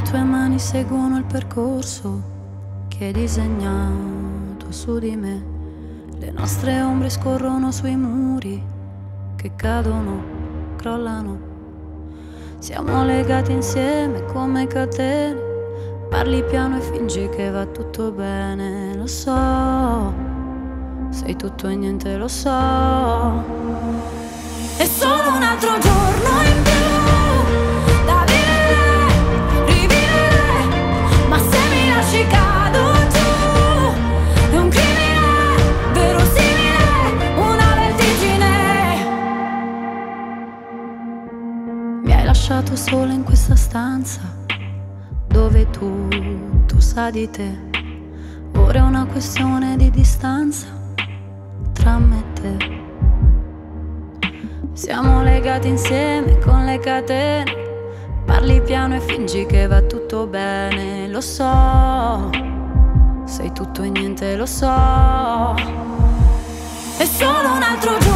tue mani seguono il percorso che hai disegnato su di me. Le nostre ombre scorrono sui muri che cadono, crollano. Siamo legati insieme come catene. Parli piano e fingi che va tutto bene. Lo so, sei tutto e niente, lo so. È solo un altro giorno in più da vivere, rivivere. Ma se mi lasci cado giù, è un crimine verosimile, una vertigine. Mi hai lasciato sola in questa stanza dove tutto sa di te. Ora è una questione di distanza tra me e te. Siamo legati insieme con le catene. Parli piano e fingi che va tutto bene. Lo so, sei tutto e niente, lo so. È solo un altro giorno